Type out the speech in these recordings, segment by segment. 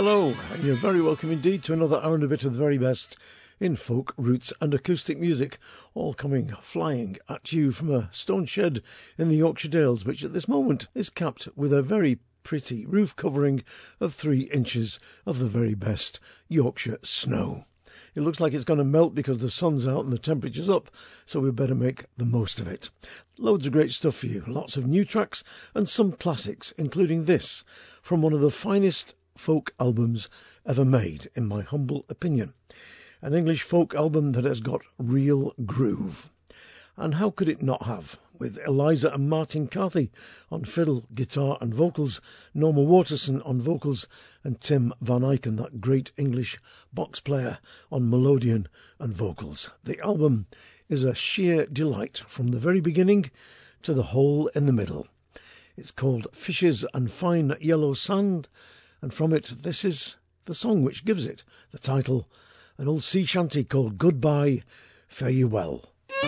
Hello, and you're very welcome indeed to another hour and a bit of the very best in folk, roots and acoustic music, all coming flying at you from a stone shed in the Yorkshire Dales, which at this moment is capped with a very pretty roof covering of 3 inches of the very best Yorkshire snow. It looks like it's going to melt because the sun's out and the temperature's up, so we better make the most of it. Loads of great stuff for you, lots of new tracks and some classics, including this from one of the finest folk albums ever made, in my humble opinion. An English folk album that has got real groove. And how could it not have? With Eliza and Martin Carthy on fiddle, guitar and vocals, Norma Waterson on vocals, and Tim Van Eycken, that great English box player, on melodeon and vocals. The album is a sheer delight from the very beginning to the hole in the middle. It's called Fishes and Fine Yellow Sand, and from it this is the song which gives it the title, an old sea shanty called Goodbye, Fare You Well.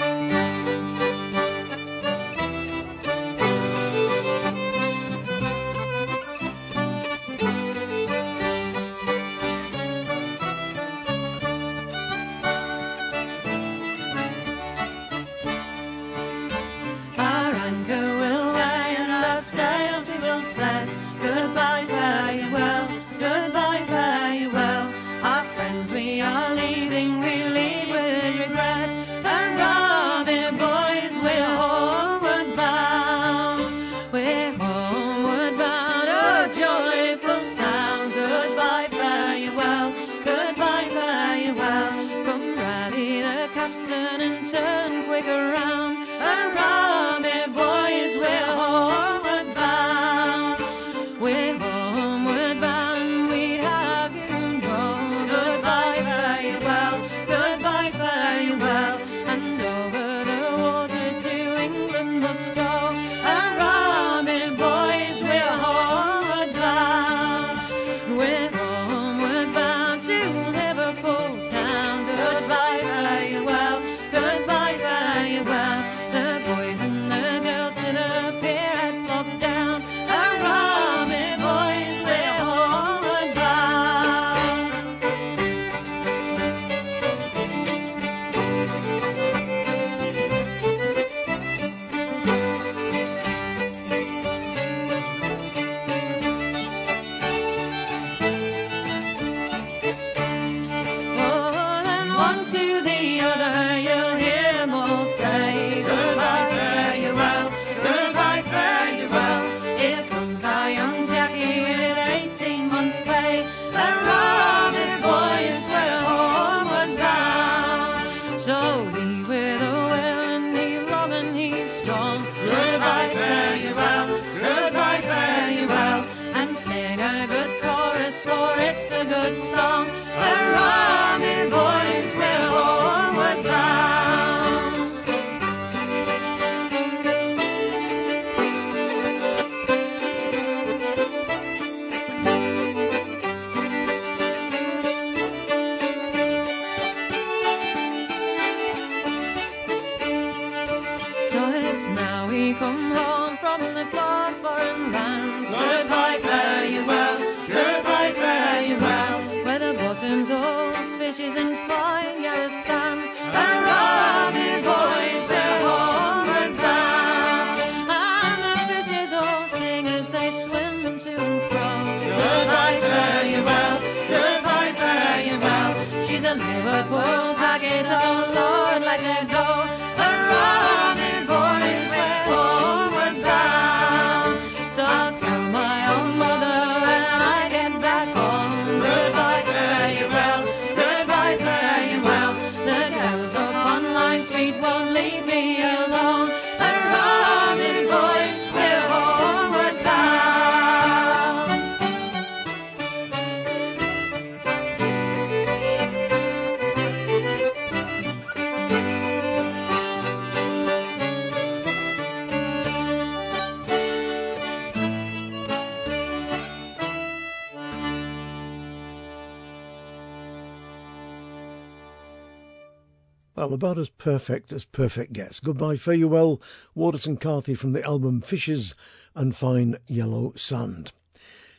Well, about as perfect gets. Goodbye, Fare You Well, Waterson Carthy from the album Fishes and Fine Yellow Sand.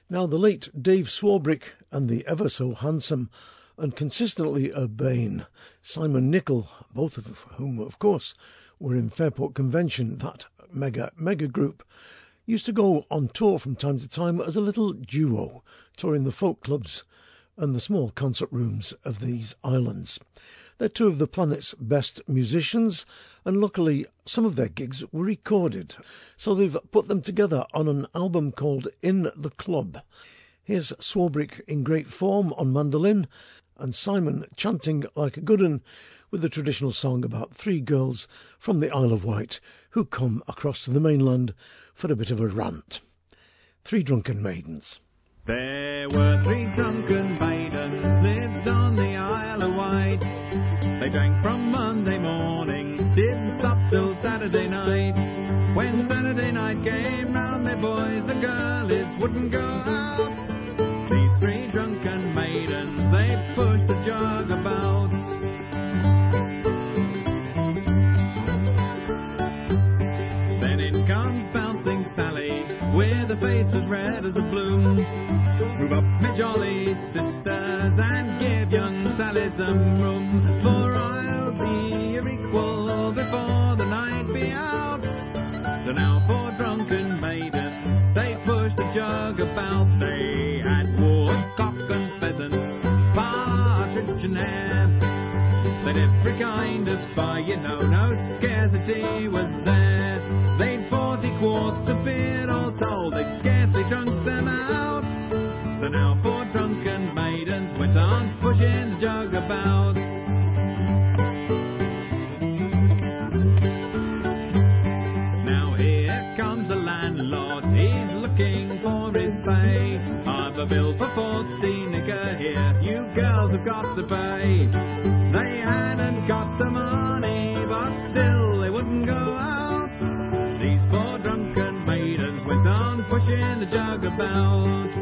Now, the late Dave Swarbrick and the ever so handsome and consistently urbane Simon Nicol, both of whom, of course, were in Fairport Convention, that mega group, used to go on tour from time to time as a little duo, touring the folk clubs and the small concert rooms of these islands. They're two of the planet's best musicians, and luckily some of their gigs were recorded, so they've put them together on an album called In the Club. Here's Swarbrick in great form on mandolin, and Simon chanting like a good un with a traditional song about three girls from the Isle of Wight who come across to the mainland for a bit of a rant. Three Drunken Maidens. There were three drunken maidens lived on the Isle of Wight. They drank from Monday morning, didn't stop till Saturday night. When Saturday night came round, their boys, the girlies, wouldn't go out. These three drunken maidens, they pushed the jug about. Then in comes bouncing Sally, with a face as red as a bloom. Move up, me jolly sisters, and give young Sally some room, for I'll be your equal before the night be out. So now four drunken maidens, they pushed the jug about. They had woodcock and pheasants, partridge and hare. They'd every kind of fire, you know, no scarcity was there. They'd 40 quarts of beer all told, they'd scarcely drunk them out. So now four drunken maidens went on pushing the jug about. Now here comes the landlord, he's looking for his pay. I've a bill for 14 nigger here, you girls have got to pay. They hadn't got the money, but still they wouldn't go out. These four drunken maidens went on pushing the jug about.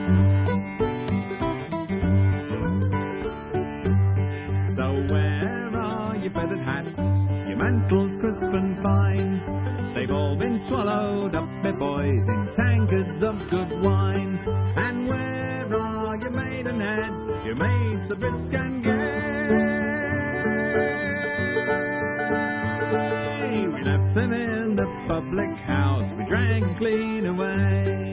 So where are your feathered hats, your mantles crisp and fine? They've all been swallowed up, my boys, in tankards of good wine. And where are your maidenheads, your maids so brisk and gay? We left them in the public house, we drank clean away.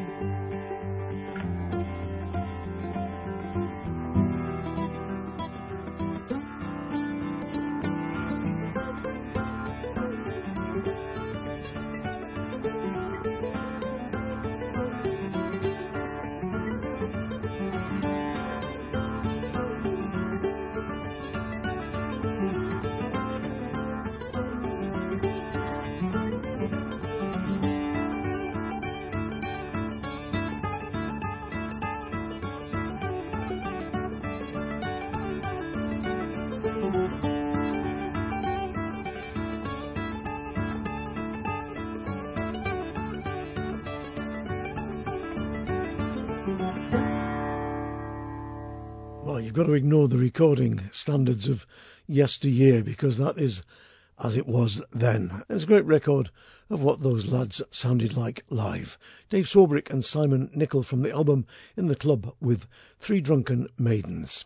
Well, you've got to ignore the recording standards of yesteryear, because that is as it was then. It's a great record of what those lads sounded like live. Dave Swarbrick and Simon Nicol from the album In the Club with Three Drunken Maidens.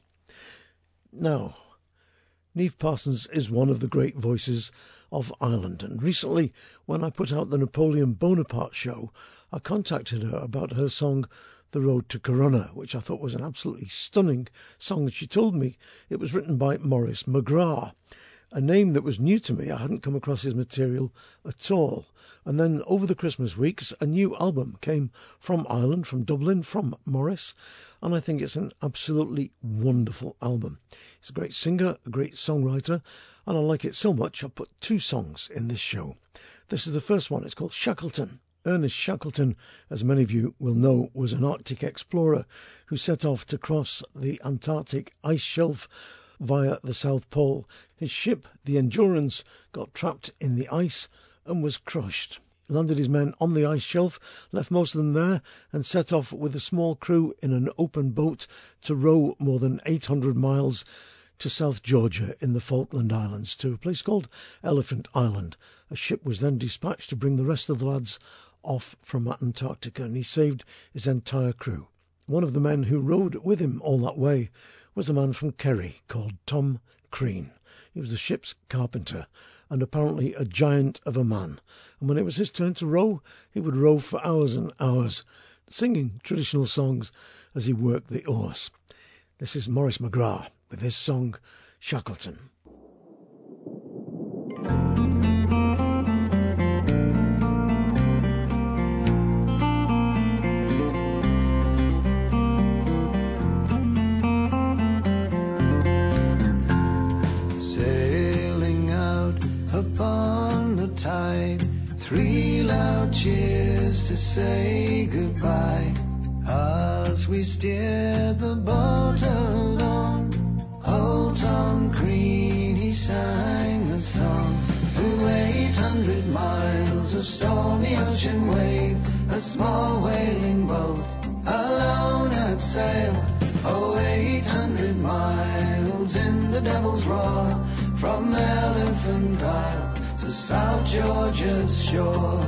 Now, Niamh Parsons is one of the great voices of Ireland, and recently, when I put out the Napoleon Bonaparte show, I contacted her about her song The Road to Corunna, which I thought was an absolutely stunning song. She told me it was written by Maurice McGrath, a name that was new to me. I hadn't come across his material at all. And then over the Christmas weeks, a new album came from Ireland, from Dublin, from Maurice, and I think it's an absolutely wonderful album. He's a great singer, a great songwriter, and I like it so much I put two songs in this show. This is the first one. It's called Shackleton. Ernest Shackleton, as many of you will know, was an Arctic explorer who set off to cross the Antarctic ice shelf via the South Pole. His ship, the Endurance, got trapped in the ice and was crushed. He landed his men on the ice shelf, left most of them there, and set off with a small crew in an open boat to row more than 800 miles to South Georgia in the Falkland Islands to a place called Elephant Island. A ship was then dispatched to bring the rest of the lads off from Antarctica, and he saved his entire crew. One of the men who rowed with him all that way was a man from Kerry called Tom Crean. He was the ship's carpenter and apparently a giant of a man, and when it was his turn to row, he would row for hours and hours, singing traditional songs as he worked the oars. This is Maurice McGrath with his song Shackleton. Sailing out upon the tide, 3 loud cheers to say goodbye. As we steered the boat along, old Tom Crean, he sang a song. Through 800 miles of stormy ocean wave, a small whaling boat alone at sail. Oh, 800 miles in the Devil's Roar, from Elephant Isle to South Georgia's shore.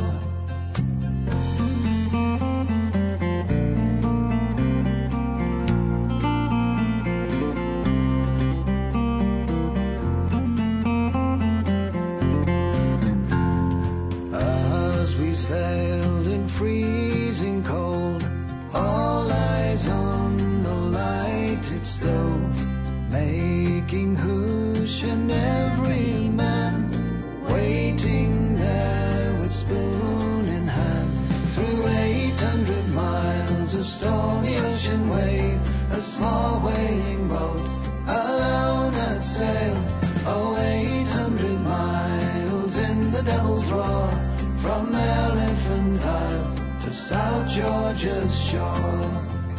Sailed in freezing cold, all eyes on the lighted stove, making hoosh and every man waiting there with spoon in hand. Through 800 miles of stormy ocean wave, a small whaling boat alone at sail. Oh, 800 miles in the Devil's Roar, from Elephant Isle to South Georgia's shore.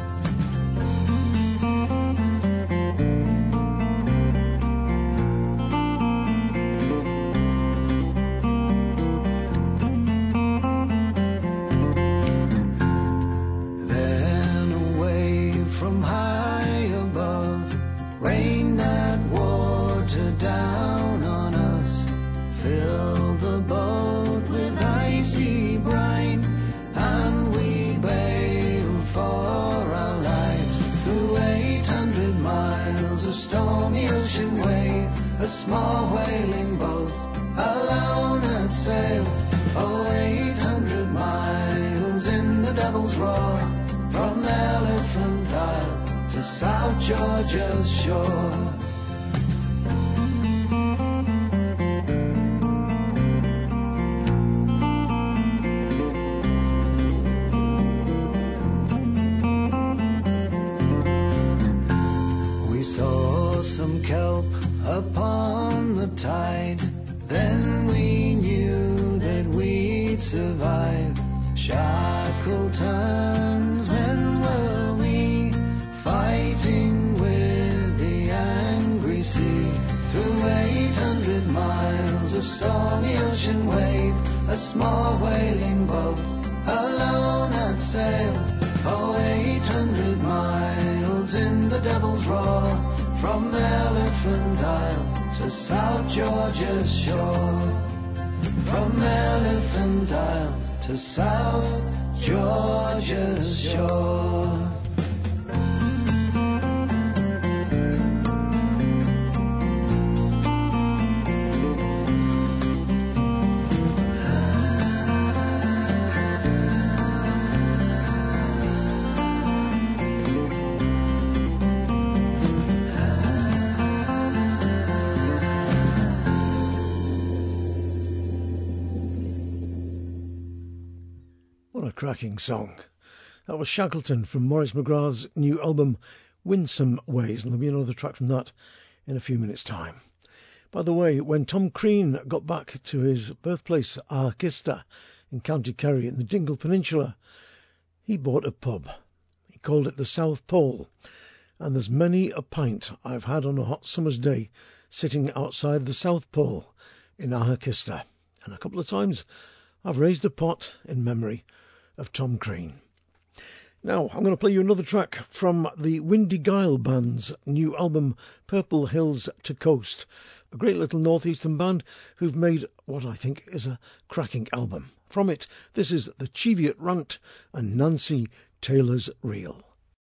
Then a wave from high above rained that water down on us, filled the boat with icy brine, and we bailed for our lives. Through 800 miles of stormy ocean wave, a small whaling boat alone at sail. Oh, 800 miles in the Devil's Roar, from Elephant Isle to South Georgia's shore. Saw some kelp upon the tide, then we knew that we'd survive. Shackleton's men were we, fighting with the angry sea. Through 800 miles of stormy ocean wave, a small whaling boat alone at sail. Oh, 800 miles in the Devil's Roar, from Elephant Isle to South Georgia's shore. From Elephant Isle to South Georgia's shore. Cracking song. That was Shackleton from Maurice McGrath's new album Winsome Ways, and there'll be another track from that in a few minutes' time. By the way, when Tom Crean got back to his birthplace, Archista, in County Kerry in the Dingle Peninsula, he bought a pub. He called it the South Pole, and there's many a pint I've had on a hot summer's day sitting outside the South Pole in Archista, and a couple of times I've raised a pot in memory of Tom Crean. Now, I'm going to play you another track from the Windy Guile Band's new album, Purple Hills to Coast. A great little northeastern band who've made what I think is a cracking album. From it, this is the Cheviot Rant and Nancy Taylor's Reel.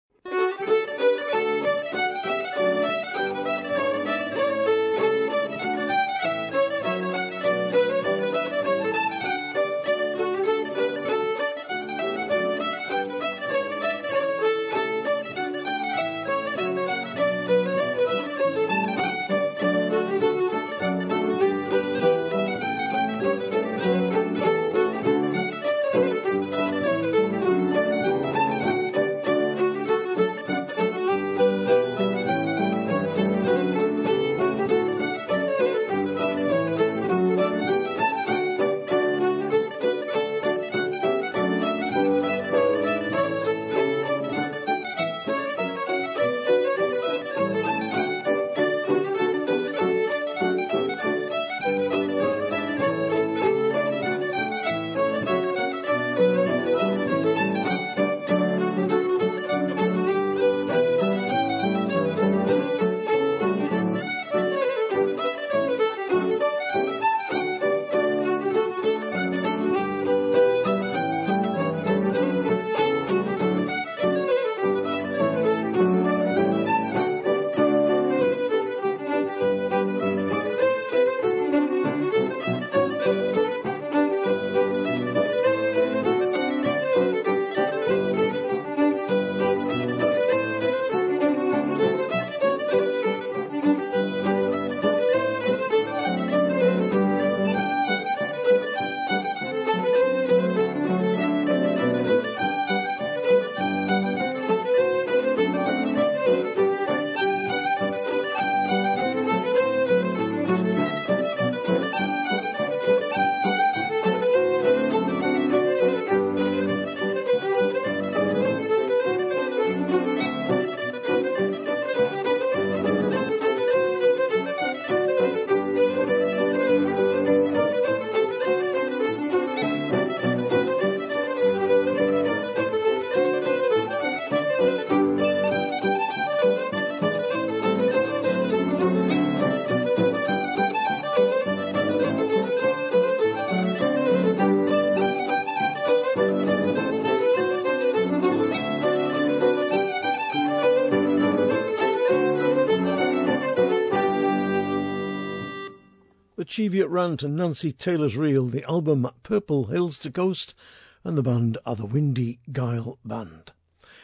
Cheviot Rant and Nancy Taylor's Reel, the album Purple Hills to Coast, and the band are the Windy Guile Band.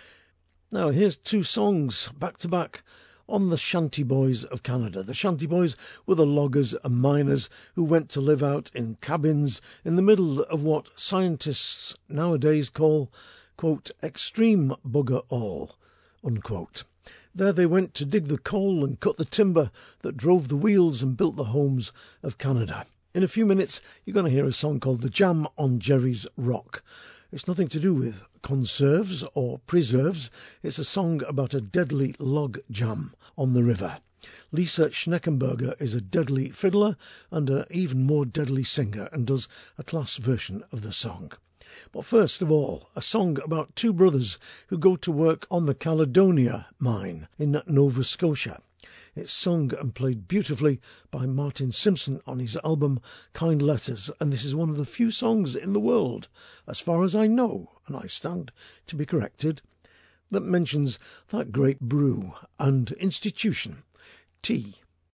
Now here's two songs back to back on the Shanty Boys of Canada. The Shanty Boys were the loggers and miners who went to live out in cabins in the middle of what scientists nowadays call, quote, extreme bugger all, unquote. There they went to dig the coal and cut the timber that drove the wheels and built the homes of Canada. In a few minutes, you're going to hear a song called The Jam on Jerry's Rock. It's nothing to do with conserves or preserves. It's a song about a deadly log jam on the river. Lisa Schneckenberger is a deadly fiddler and an even more deadly singer and does a class version of the song. But first of all, a song about two brothers who go to work on the Caledonia mine in Nova Scotia. It's sung and played beautifully by Martin Simpson on his album Kind Letters, and this is one of the few songs in the world, as far as I know, and I stand to be corrected, that mentions that great brew and institution, tea.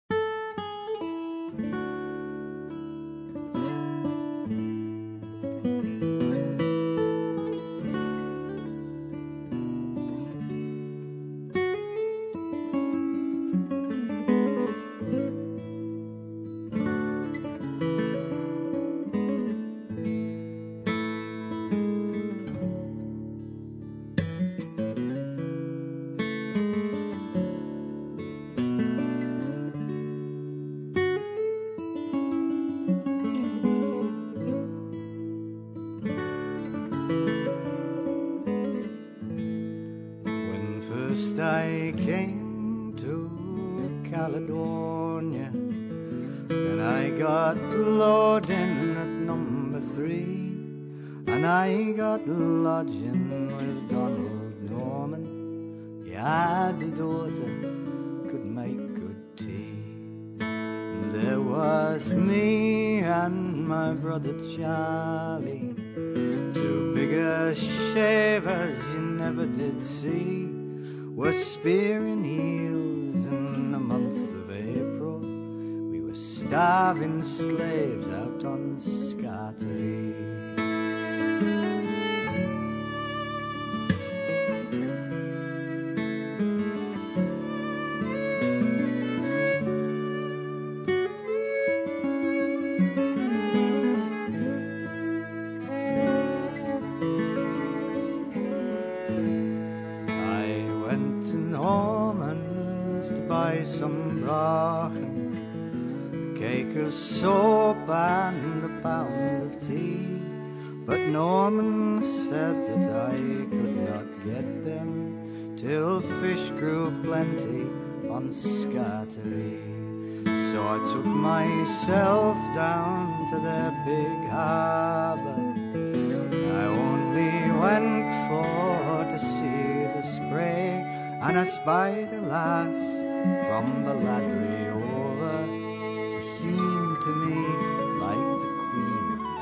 I came to Caledonia, and I got loading at number 3, and I got lodging with Donald Norman. He had a daughter, could make good tea. And there was me and my brother Charlie, two bigger shavers you never did see. We're spearing eels in the month of April. We were starving slaves out on Scotty. Some brachen, a cake of soap and a pound of tea. But Norman said that I could not get them till fish grew plenty on Scottery. So I took myself down to their big harbour. I only went for to see the spray, and I spied a lass from Balladry over. She seemed to me like the Queen of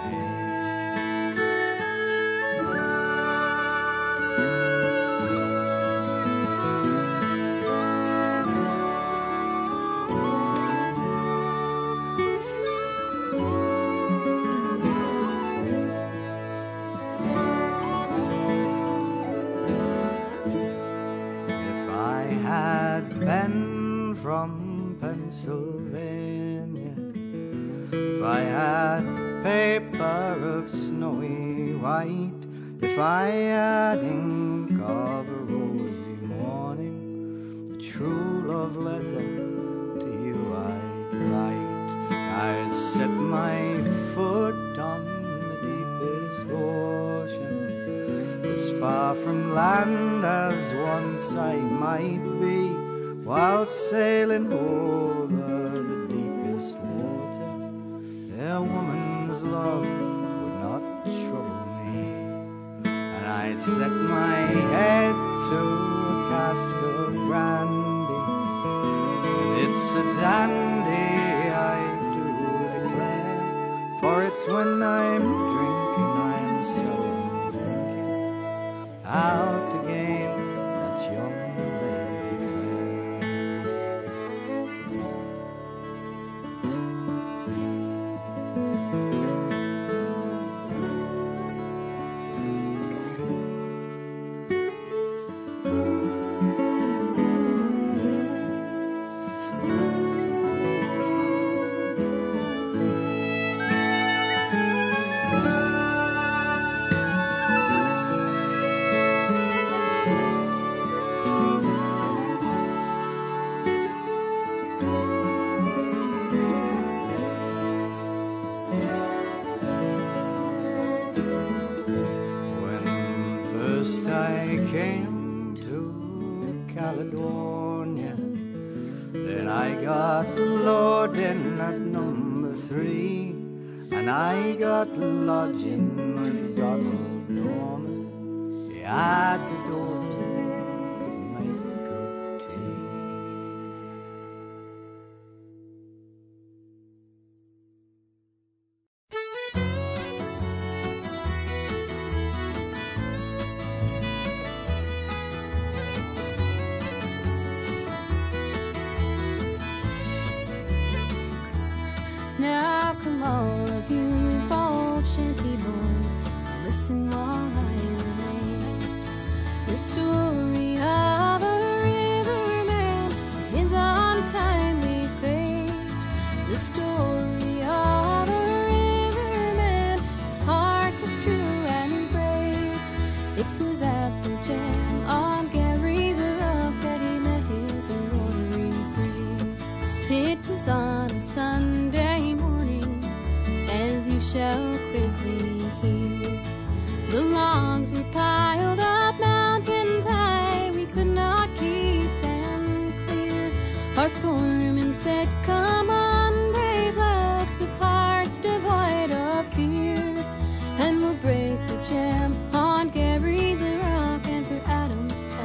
If I had been from Pennsylvania, if I had paper of snowy white, if I had ink of a rosy morning, a true love letter to you I'd write. I'd set my foot on the deepest ocean, as far from land as once I might be, while sailing over the deepest water. A woman's love would not trouble me, and I'd set my head to a cask of brandy, and it's a dandy, I do declare, for it's when I'm drinking I'm seldom thinking how to gain that young lady fair. Came to Caledonia, then I got loading at number 3, and I got lodging with Donald Norman. He had a daughter who could make good tea. Now come all of you bold shanty boys, listen while I relate the story of a riverman and his untimely fate. The story of a riverman whose heart was true and brave. It was at the jam on Gary's Rock that he met his rotary brave. It was on a Sunday morning, as you shall quickly hear. The logs were piled up mountains high, we could not keep them clear. Our foreman said, come on, brave lads, with hearts devoid of fear, and we'll break the jam on Gary's Rock and for Adams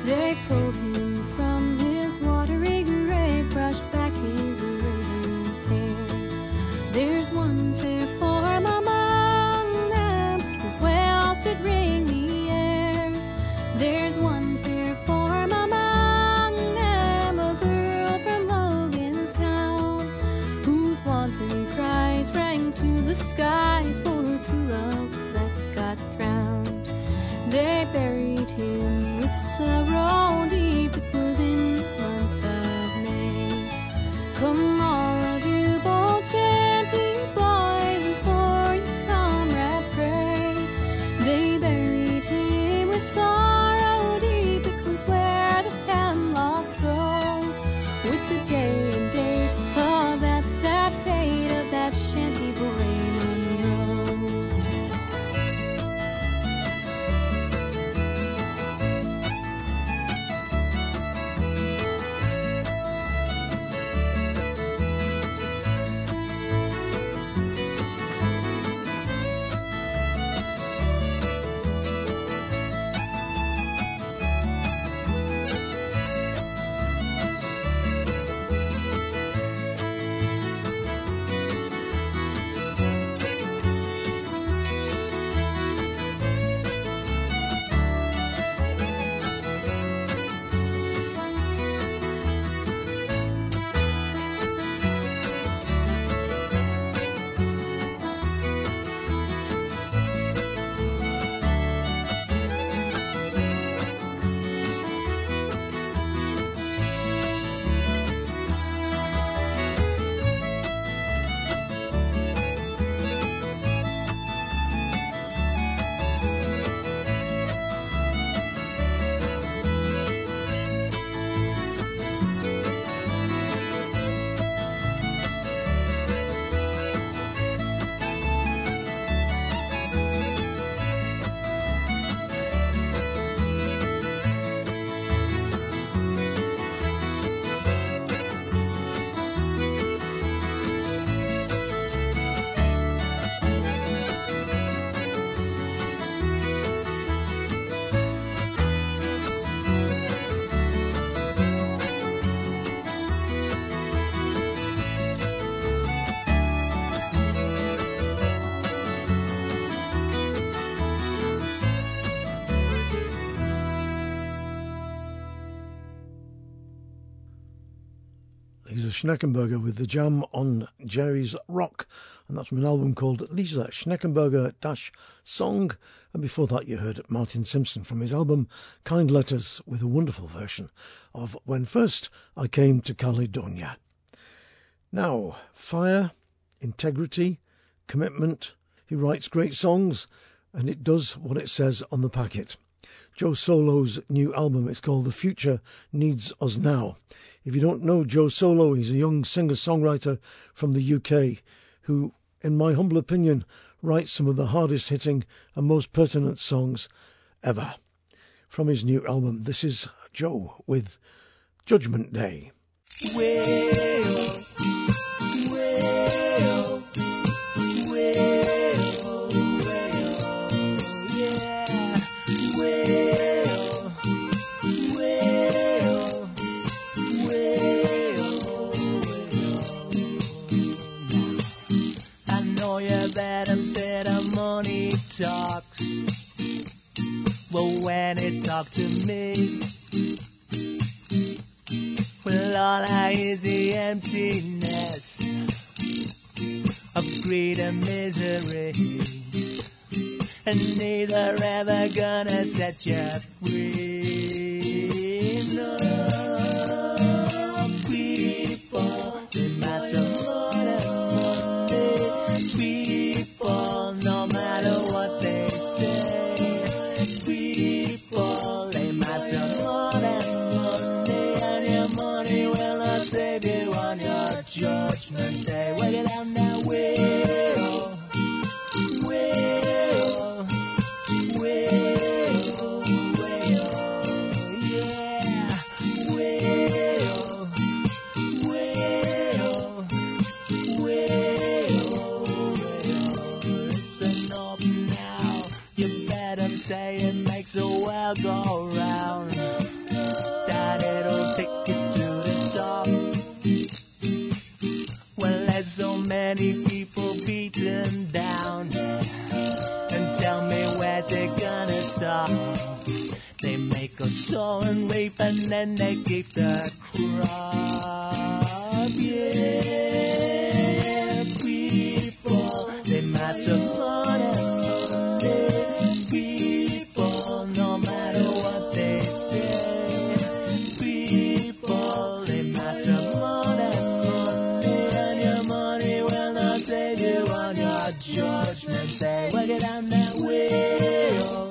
They pulled him from his watery grave, brushed back his raven hair. There's one fair form among them whose wails did ring the air. There's one fair form among them, a girl from Logan's Town, whose wanton cries rang to the skies for true love that got drowned. They buried him with sorrow deep, it was in the month of May. Come all of you bold chanty boys, and for your comrade pray. They buried him with sorrow deep, it was where the hemlocks grow, with the day and date of that sad fate of that shanty boy Monroe. Lisa Schneckenberger with the jam on Jerry's Rock, and that's from an album called Lisa Schneckenberger-Song. And before that you heard Martin Simpson from his album Kind Letters with a wonderful version of When First I Came to Caledonia. Now, fire, integrity, commitment. He writes great songs and it does what it says on the packet. Joe Solo's new album is called The Future Needs Us Now. If you don't know Joe Solo, he's a young singer-songwriter from the UK who, in my humble opinion, writes some of the hardest hitting and most pertinent songs ever. From his new album, this is Joe with Judgment Day. Talks, but when it talked to me, well, all I hear is the emptiness of greed and misery, and neither ever gonna set you free. No, people, they matter more than money. People, no matter what they say, people, they matter more than money, and your money will not save you on your judgment day. Wait it out now, say it makes the world go round. where's it gonna stop? They make us sow and reap and then they keep the crop. Yeah, people, they matter more than money. People, no matter what they say. People, they matter more than money. And your money will not save you on your judgment day. Work it on that way, oh.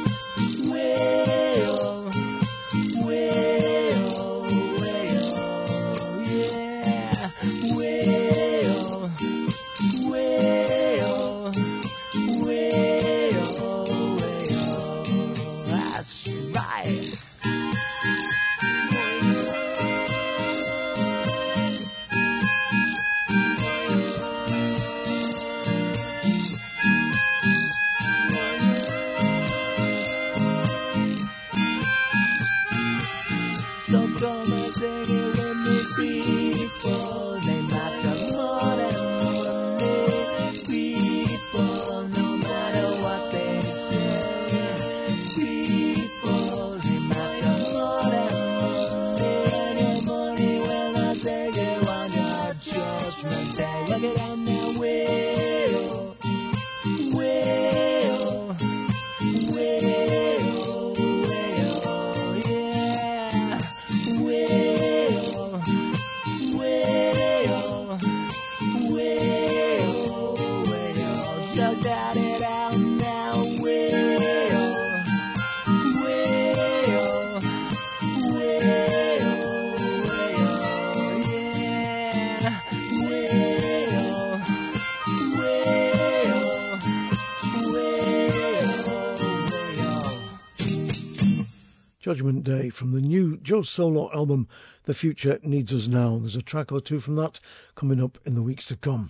Judgment Day from the new Joe Solo album, The Future Needs Us Now. There's a track or two from that coming up in the weeks to come.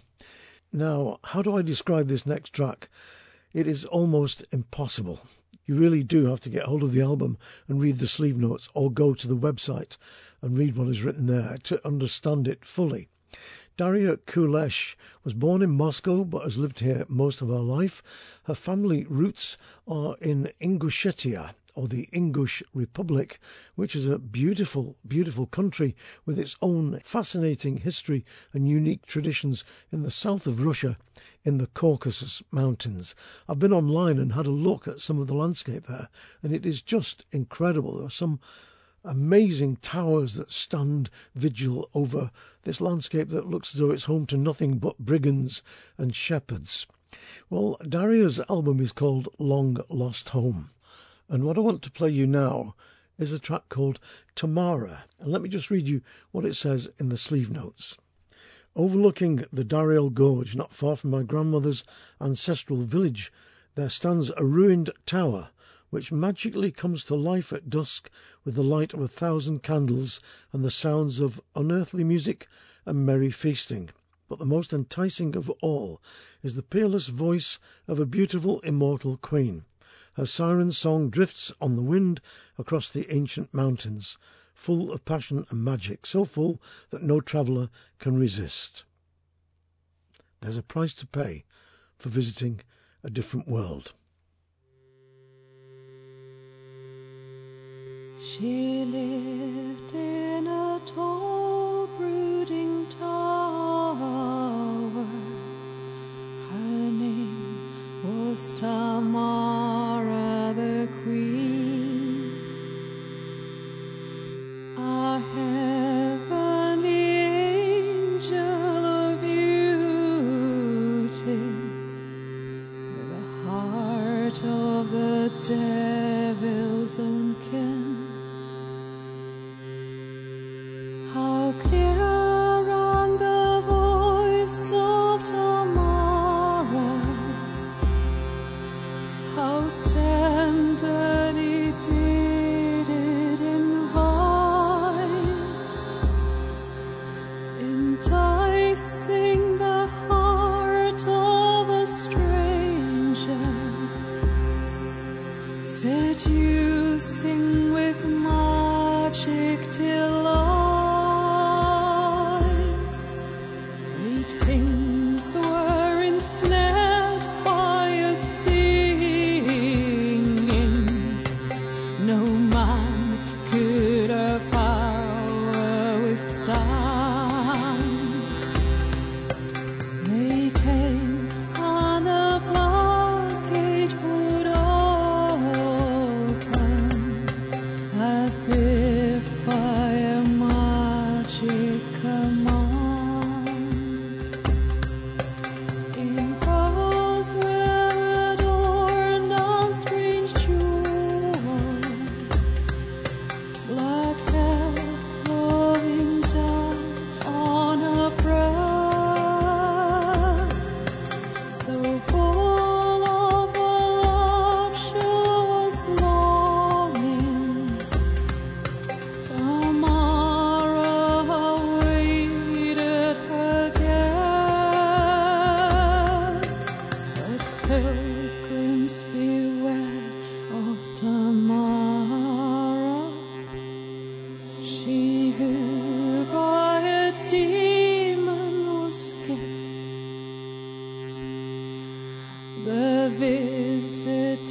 Now, how do I describe this next track? It is almost impossible. You really do have to get hold of the album and read the sleeve notes or go to the website and read what is written there to understand it fully. Daria Kulesh was born in Moscow but has lived here most of her life. Her family roots are in Ingushetia, or the Ingush Republic, which is a beautiful, beautiful country with its own fascinating history and unique traditions in the south of Russia in the Caucasus Mountains. I've been online and had a look at some of the landscape there, and it is just incredible. There are some amazing towers that stand vigil over this landscape that looks as though it's home to nothing but brigands and shepherds. Well, Daria's album is called Long Lost Home. And what I want to play you now is a track called Tamara. And let me just read you what it says in the sleeve notes. Overlooking the Dariel Gorge, not far from my grandmother's ancestral village, there stands a ruined tower which magically comes to life at dusk with the light of 1,000 candles and the sounds of unearthly music and merry feasting. But the most enticing of all is the peerless voice of a beautiful immortal queen. Her siren song drifts on the wind across the ancient mountains, full of passion and magic, so full that no traveller can resist. There's a price to pay for visiting a different world. She lived in a tall, brooding tower. Her name was Tamara the Queen. A heavenly angel of beauty, with a heart of the devil's own kin. How clear rang the voice of Tamara, how tenderly did it invite, enticing the heart of a stranger, seducing with magic delight. Great kings were ensnared by a secret,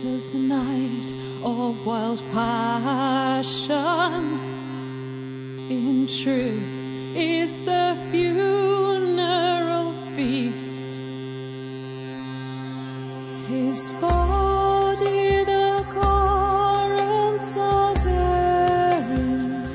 winter's night of wild passion, in truth, is the funeral feast. His body the currents are bearing,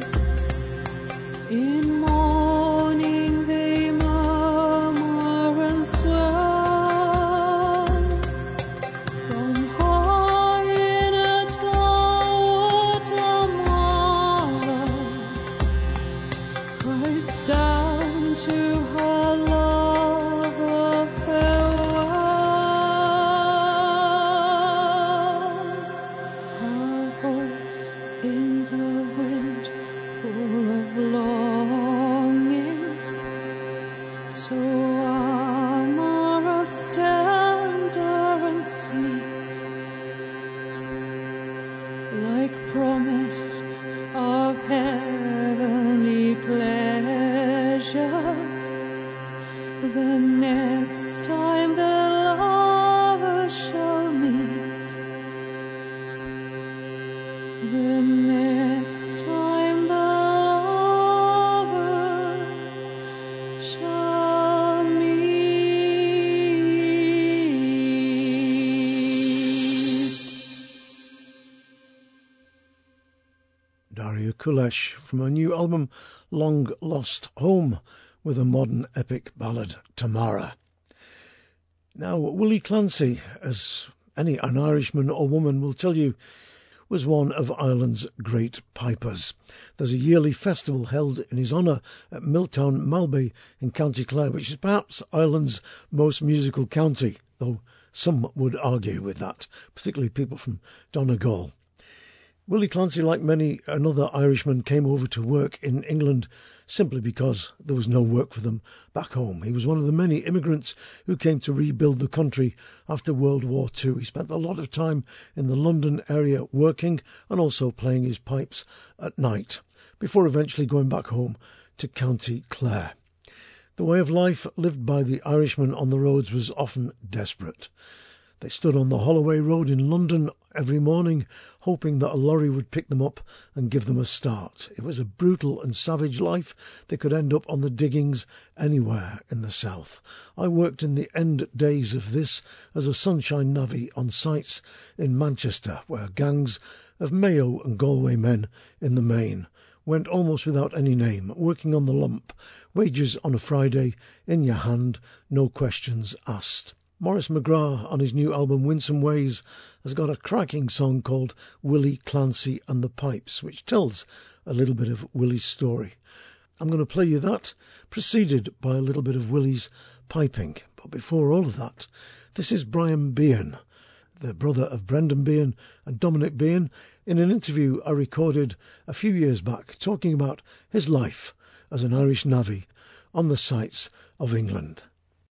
in morning they murmur and swell. From high in a tower tomorrow, cries down to her lover farewell. Her voice in the wind, full of longing, so amorous, tender and sweet, like promise of heavenly pleasures. The next time the lovers shall meet, the next time the lovers shall meet. Daria Kulesh from her new album Long Lost Home, with a modern epic ballad, Tamara. Now, Willie Clancy, as an Irishman or woman will tell you, was one of Ireland's great pipers. There's a yearly festival held in his honour at Milltown Malbay in County Clare, which is perhaps Ireland's most musical county, though some would argue with that, particularly people from Donegal. Willie Clancy, like many another Irishman, came over to work in England simply because there was no work for them back home. He was one of the many immigrants who came to rebuild the country after World War II. He spent a lot of time in the London area working and also playing his pipes at night, before eventually going back home to County Clare. The way of life lived by the Irishmen on the roads was often desperate. They stood on the Holloway Road in London every morning, hoping that a lorry would pick them up and give them a start. It was a brutal and savage life. They could end up on the diggings anywhere in the south. I worked in the end days of this as a sunshine navvy on sites in Manchester, where gangs of Mayo and Galway men in the main went almost without any name, working on the lump, wages on a Friday, in your hand, no questions asked. Maurice McGrath, on his new album Winsome Ways, has got a cracking song called Willie Clancy and the Pipes, which tells a little bit of Willie's story. I'm going to play you that, preceded by a little bit of Willie's piping. But before all of that, this is Brian Behan, the brother of Brendan Behan and Dominic Behan, in an interview I recorded a few years back, talking about his life as an Irish navvy on the sites of England.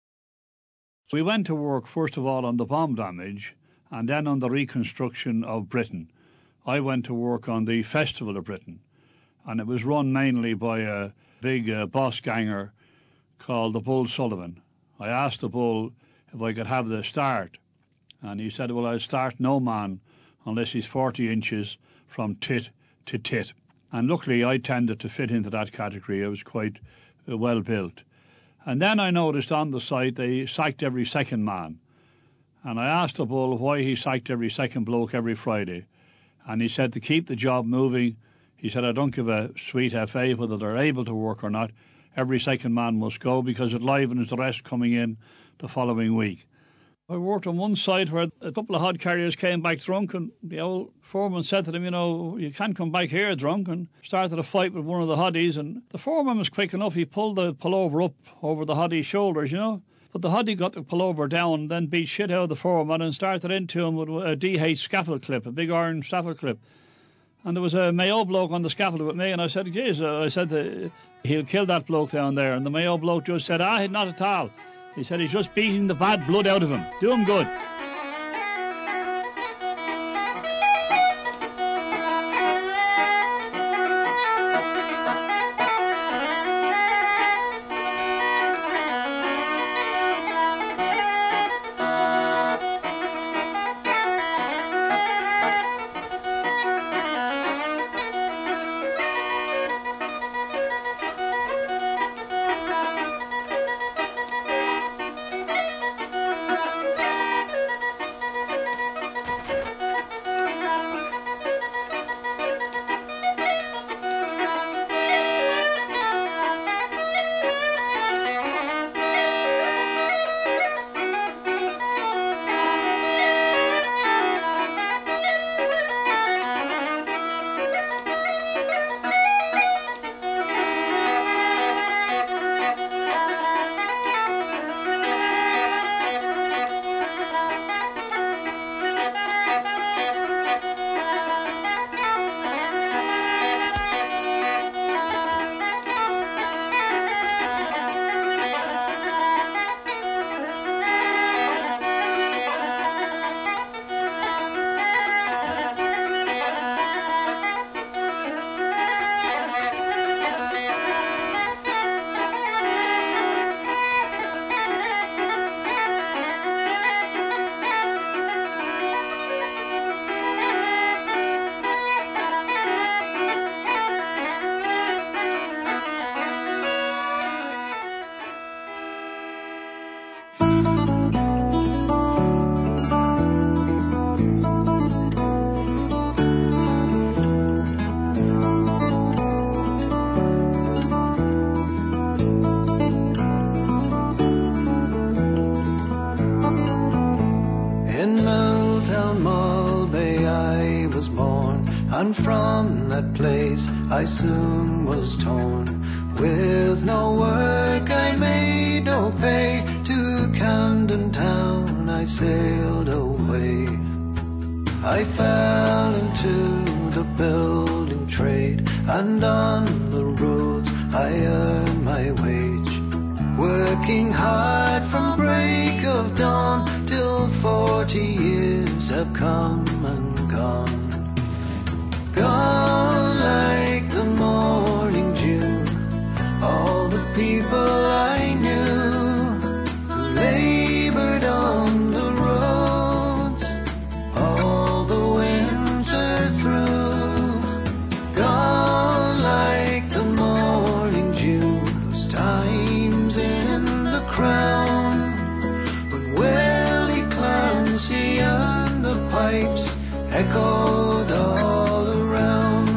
We went to work, first of all, on the bomb damage and then on the reconstruction of Britain. I went to work on the Festival of Britain, and it was run mainly by a big boss ganger called the Bull Sullivan. I asked the Bull if I could have the start, and he said, well, I'll start no man unless he's 40 inches from tit to tit. And luckily I tended to fit into that category. I was quite well built. And then I noticed on the site they sacked every second man. And I asked the Bull why he sacked every second bloke every Friday. And he said to keep the job moving. He said, I don't give a sweet FA whether they're able to work or not. Every second man must go because it livens the rest coming in the following week. I worked on one site where a couple of hod carriers came back drunk, and the old foreman said to them, you know, you can't come back here drunk, and started a fight with one of the hoddies. And the foreman was quick enough. He pulled the pullover up over the hoddie's shoulders, you know. But the hoddie got the pullover down, then beat shit out of the foreman and started into him with a DH scaffold clip, a big orange scaffold clip. And there was a Mayo bloke on the scaffold with me, and I said, geez, he'll kill that bloke down there. And the Mayo bloke just said, not at all. He said, he's just beating the bad blood out of him. Do him good. and from that place I soon was torn. With no work I made no pay, to Camden town I sailed away. I fell into the building trade, and on the roads I earned my wage, working hard from break of dawn till 40 years have come and gone. Gone like the morning dew, all the people I knew who labored on the roads all the winter through. Gone like the morning dew, those times in the crown when Willie Clancy and the pipes echoed all around.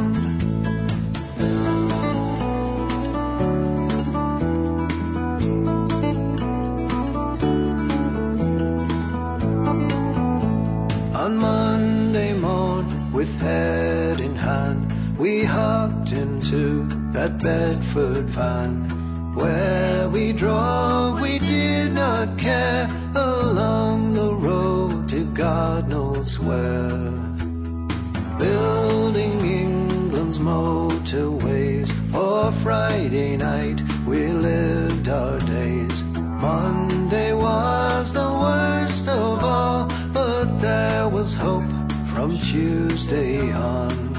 On Monday morn, with head in hand, we hopped into that Bedford van. Where we drove we did not care, along the road to God knows where. Building England's motorways, for Friday night we lived our days. Monday was the worst of all, but there was hope from Tuesday on.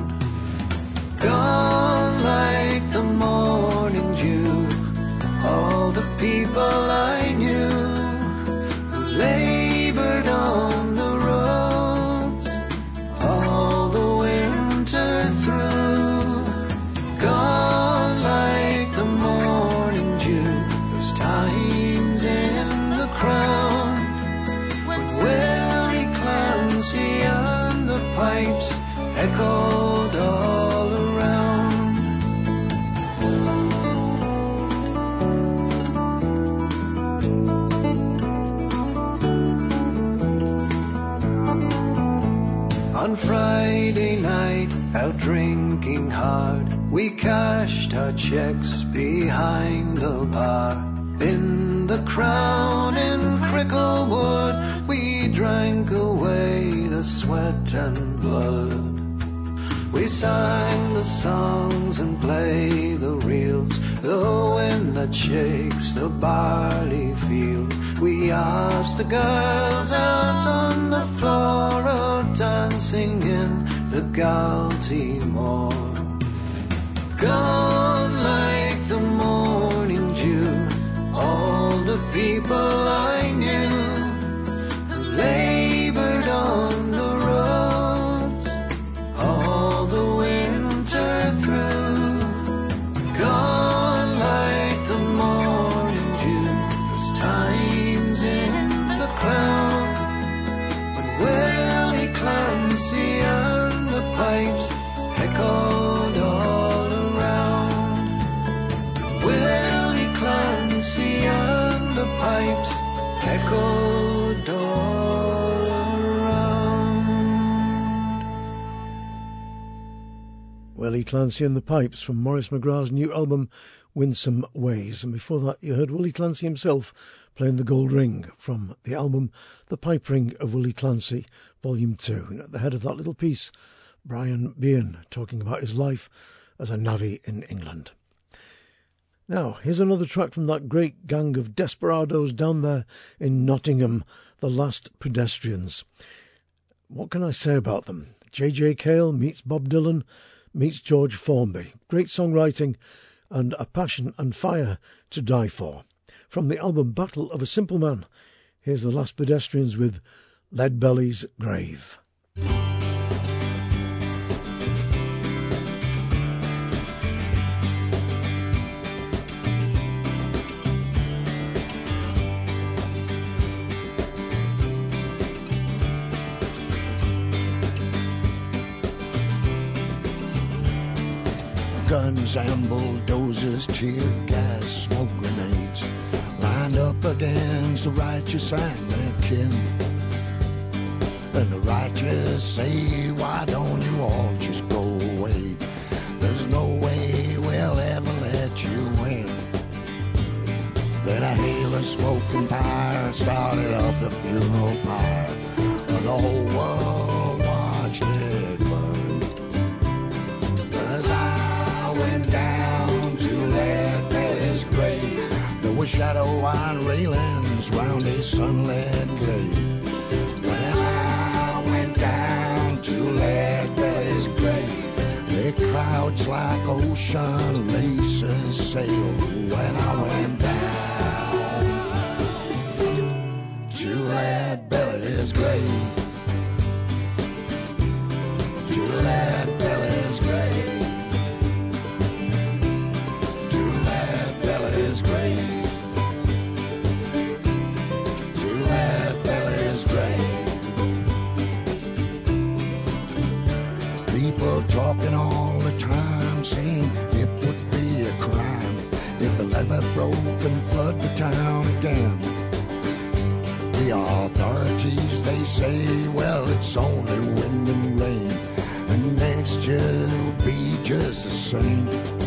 Gone like the morning dew, all the people I knew who labored on the roads all the winter through. Gone like the morning dew, those times in the crown when Willie Clancy and the pipes echoed all around. On Friday night, out drinking hard, we cashed our checks behind the bar. In the Crown in Cricklewood, we drank away the sweat and blood. We sang the songs and played the reels, the wind that shakes the barley field. We asked the girls out on the floor of dancing in the Galtymore. Gone like the morning dew, all the people I knew who labored on the roads all the winter through. Gone like the morning dew, those times in the crown when Willie Clancy and the pipes echoed all around. Willie Clancy and the pipes echoed all around. Willie Clancy and the Pipes from Maurice McGrath's new album Winsome Ways, and before that you heard Willie Clancy himself playing the gold ring from the album The Pipe Ring of Willie Clancy Volume 2, and at the head of that little piece Brian Bean talking about his life as a navvy in England. Now here's another track from that great gang of desperados down there in Nottingham, the Last Pedestrians. What can I say about them? J.J. Cale meets Bob Dylan meets George Formby. Great songwriting and a passion and fire to die for. From the album Battle of a Simple Man, here's the Last Pedestrians with Leadbelly's Grave. Guns and bulldozers, tear gas, smoke grenades, lined up against the righteous and their kin. And the righteous say, why don't you all just go shadow iron railings round a sunlit glade. When I went down to Leadbelly's grave, the clouds like ocean laces sail. When I went down to Leadbelly's grave, to Leadbelly's grave, to Leadbelly's grave, to Leadbelly's grave. People talking all the time, saying it would be a crime if the leather broke and flood the town again. The authorities, they say, well, it's only wind and rain, and next year it'll be just the same.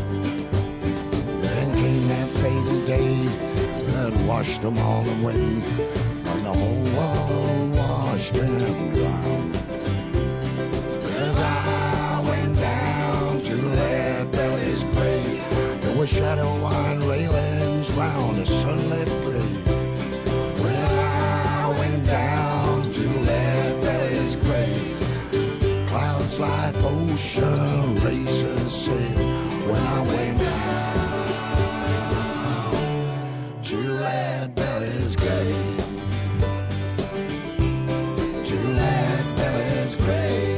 Then came that fatal day that washed them all away, and the whole world washed them drown. 'Cause I went down to Leadbelly's grave. There were shadow iron railings round a sunlit glade. When I went down to Leadbelly's grave, clouds like ocean racers sail. When I went down to Leadbelly's grave, to Leadbelly's grave,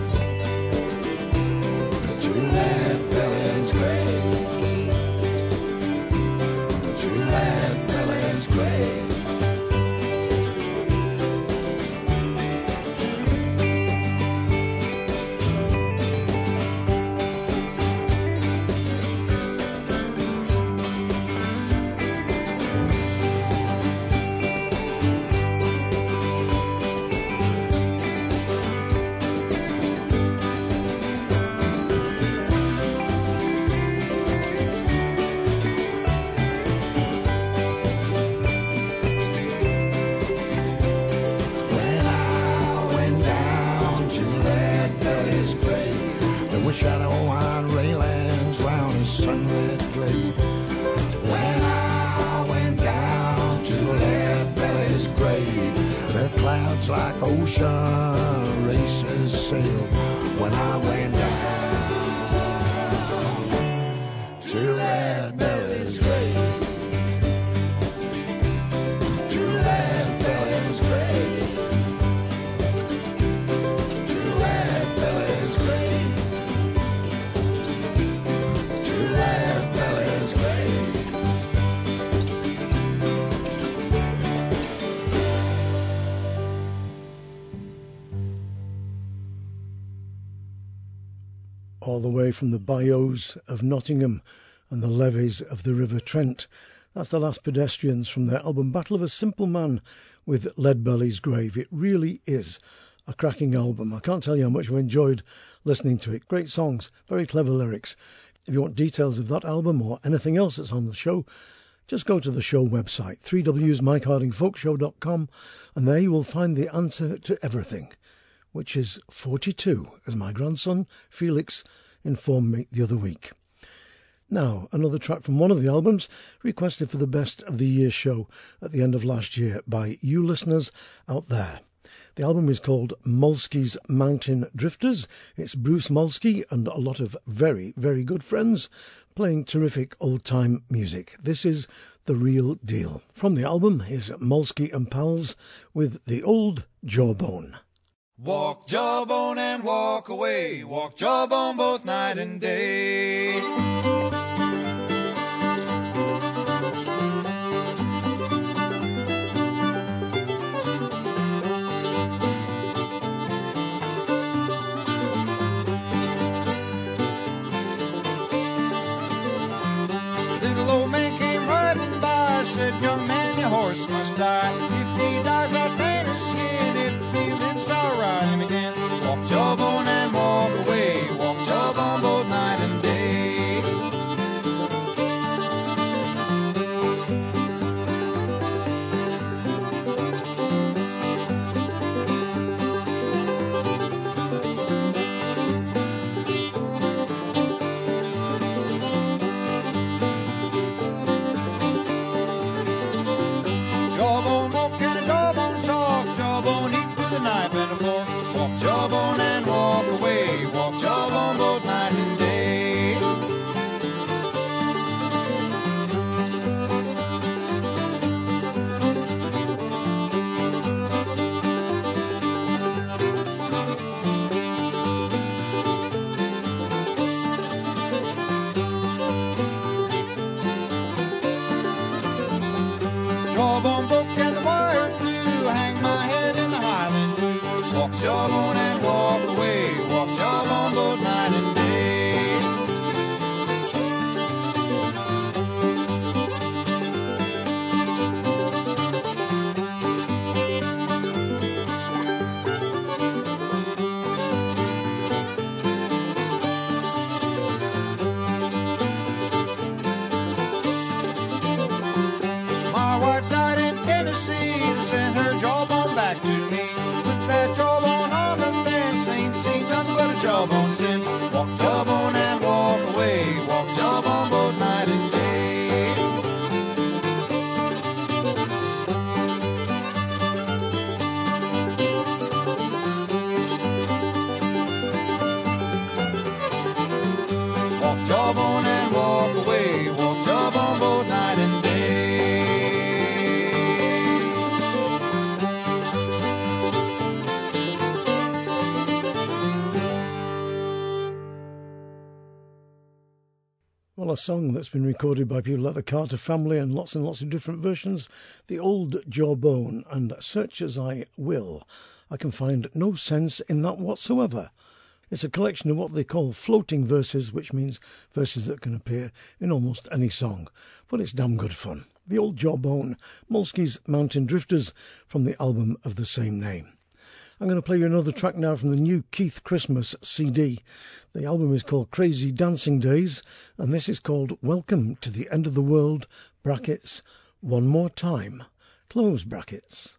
to Leadbelly's grave, to Leadbelly's grave. When I went down to Leadbelly's grave, there were shadow iron railings round a sunlit glade. When I went down to Leadbelly's grave, the clouds like ocean racers sail. When I went down to Leadbelly's grave, to Leadbelly's grave, to Leadbelly's grave, to Leadbelly's grave. All the way from the bayous of Nottingham and the levees of the River Trent. That's The Last Pedestrians from their album Battle of a Simple Man with Leadbelly's Grave. It really is a cracking album. I can't tell you how much I've enjoyed listening to it. Great songs, very clever lyrics. If you want details of that album or anything else that's on the show, just go to the show website, 3wsmikehardingfolkshow.com, and there you will find the answer to everything, which is 42, as my grandson Felix informed me the other week. Now, another track from one of the albums requested for the Best of the Year show at the end of last year by you listeners out there. The album is called Molsky's Mountain Drifters. It's Bruce Molsky and a lot of very, very good friends playing terrific old-time music. This is the real deal. From the album is Molsky and Pals with The Old Jawbone. Walk Jawbone and walk away. Walk Jawbone both night and day. Little old man came riding by, said, young man, your horse must die. If he dies, I'll tan his skin. If he lives, I'll ride him again. Walk Jawbone and walk away. Walk Jawbone both night and day. ain't nothing but a jawbone since. Walk jawbone and walk away. Walk jawbone both night and day. Walk jawbone and walk away. Walk jawbone both night and day. Well, a song that's been recorded by people like the Carter Family and lots of different versions. The Old Jawbone, and search as I will, I can find no sense in that whatsoever. It's a collection of what they call floating verses, which means verses that can appear in almost any song. But it's damn good fun. The Old Jawbone, Molsky's Mountain Drifters, from the album of the same name. I'm going to play you another track now from the new Keith Christmas CD. The album is called Crazy Dancing Days, and this is called Welcome to the End of the World, brackets, one more time, close brackets.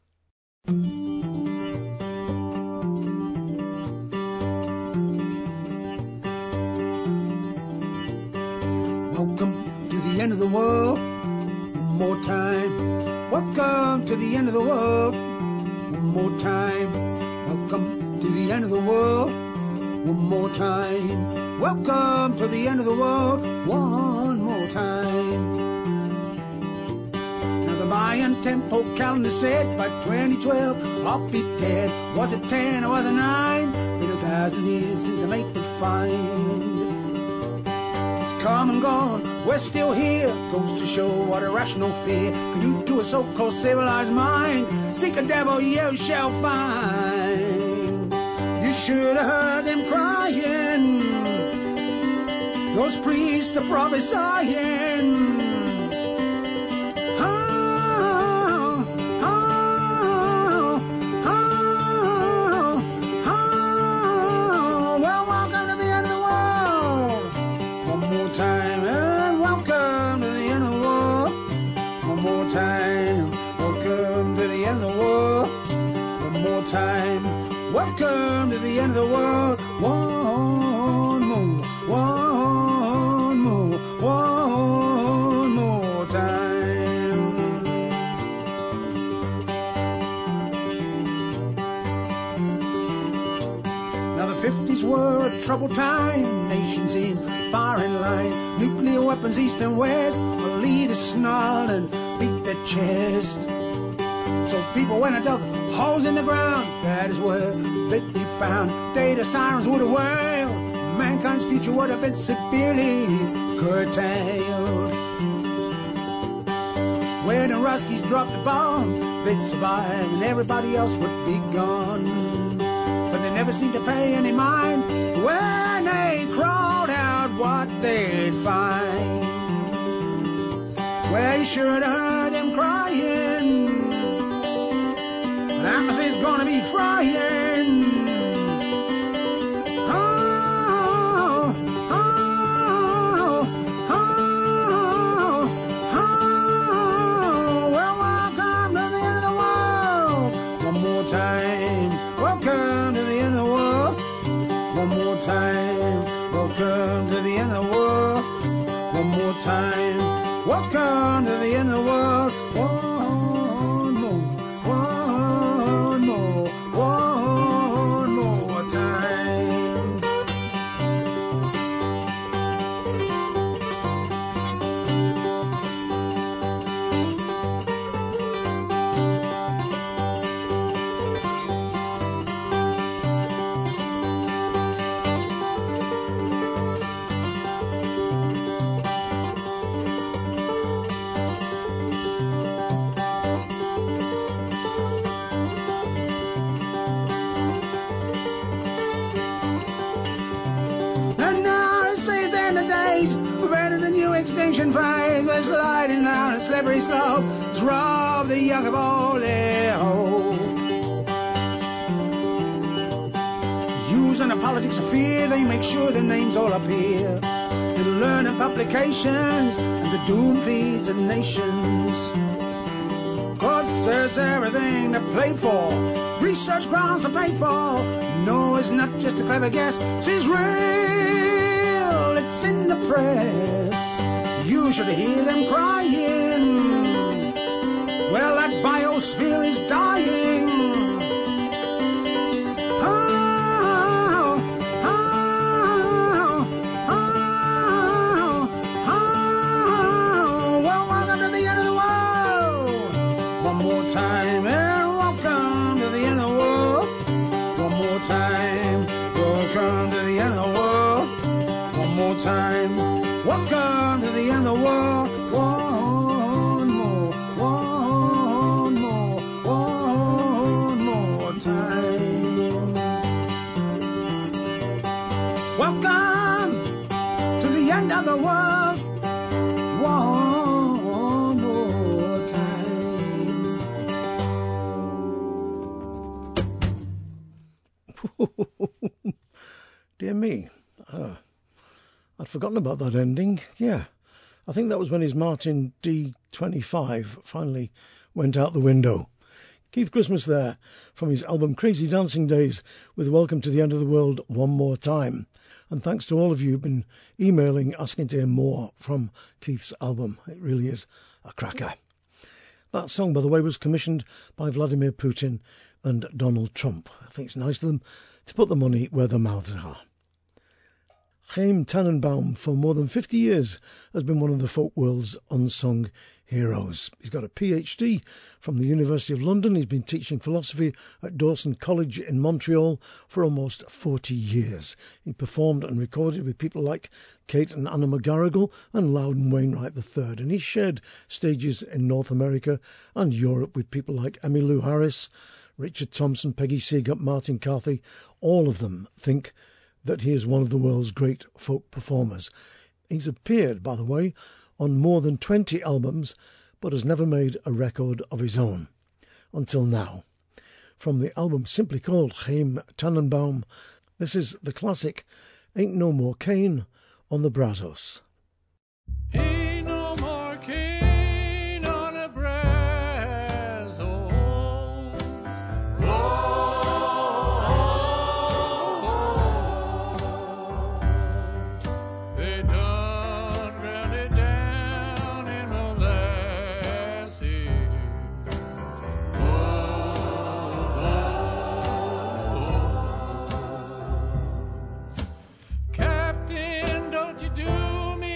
Welcome to the end of the world, one more time. Welcome to the end of the world, one more time. Welcome to the end of the world, one more time. Welcome to the end of the world, one more time. Now the Mayan tempo calendar said by 2012 I'll be dead. Was it 10 or was it 9? Been 1,000 years since I made the find. It's come and gone, we're still here. Goes to show what irrational fear can do to a so-called civilized mind. Seek a devil, you shall find. You should have heard them crying. Those priests are prophesying. Well, welcome to the end of the world. One more time, and welcome to the end of the world. One more time, welcome to the end of the world. One more time, welcome to the end of the world. One more time. Now the 50s were a troubled time. Nations in firing line. Nuclear weapons east and west. The leaders snarled and beat their chest. So people went and dug holes in the ground. That is where they'd be found. Data sirens would have wailed. Mankind's future would have been severely curtailed. When the Ruskies dropped the bomb, they'd survive and everybody else would be gone. But they never seemed to pay any mind when they crawled out what they'd find. Well, you should have heard them crying. The atmosphere's gonna be frying. Oh, oh, oh, oh. Well, welcome to the end of the world. One more time. Welcome to the end of the world. One more time. Welcome to the end of the world. One more time. Welcome to the end of the world. One more time. Extinction phase was sliding down a slippery slope. It's robbed the young of all their hope. Using the politics of fear, they make sure their names all appear in learning publications and the doom feeds of nations. 'Cause there's everything to play for. research grounds to pay for. No, it's not just a clever guess. It's real, it's in the press. You should hear them crying. Well, that biosphere is dying. Well, welcome to the end of the world. One more time, and welcome to the end of the world. One more time, welcome to the end of the world. One more time, welcome to the end of the world. One more time. Welcome to the end of the world. One more time. Dear me. I'd forgotten about that ending. Yeah. I think that was when his Martin D25 finally went out the window. Keith Christmas there from his album Crazy Dancing Days with Welcome to the End of the World One More Time. And thanks to all of you who've been emailing asking to hear more from Keith's album. It really is a cracker. That song, by the way, was commissioned by Vladimir Putin and Donald Trump. I think it's nice of them to put the money where their mouths are. Chaim Tannenbaum, for more than 50 years, has been one of the folk world's unsung heroes. He's got a PhD from the University of London. He's been teaching philosophy at Dawson College in Montreal for almost 40 years. He performed and recorded with people like Kate and Anna McGarrigle and Loudon Wainwright III, and he shared stages in North America and Europe with people like Emmylou Harris, Richard Thompson, Peggy Seeger, Martin Carthy. All of them think that he is one of the world's great folk performers. He's appeared, by the way, on more than 20 albums, but has never made a record of his own until now. From the album simply called Chaim Tannenbaum, this is the classic Ain't No More Cain on the Brazos. Ain't no more Cain on the Brazos. They done ground it down in molasses. Captain, don't you do me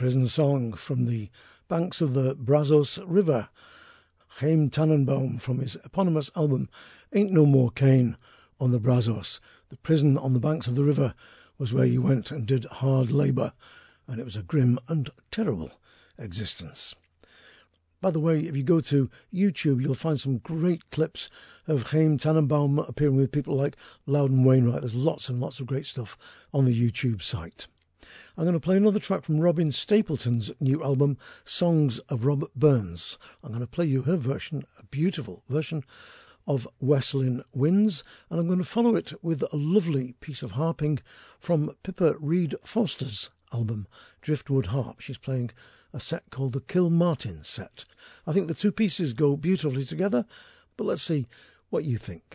prison song from the banks of the Brazos River. Chaim Tannenbaum from his eponymous album Ain't No More Cain on the Brazos. The prison on the banks of the river was where you went and did hard labour, and it was a grim and terrible existence. By the way, if you go to YouTube, you'll find some great clips of Chaim Tannenbaum appearing with people like Loudon Wainwright. There's lots and lots of great stuff on the YouTube site. I'm going to play another track from Robin Stapleton's new album, Songs of Robert Burns. I'm going to play you her version, a beautiful version of Wesleyan Winds, and I'm going to follow it with a lovely piece of harping from Pippa Reed Foster's album, Driftwood Harp. She's playing a set called the Kilmartin set. I think the two pieces go beautifully together, but let's see what you think.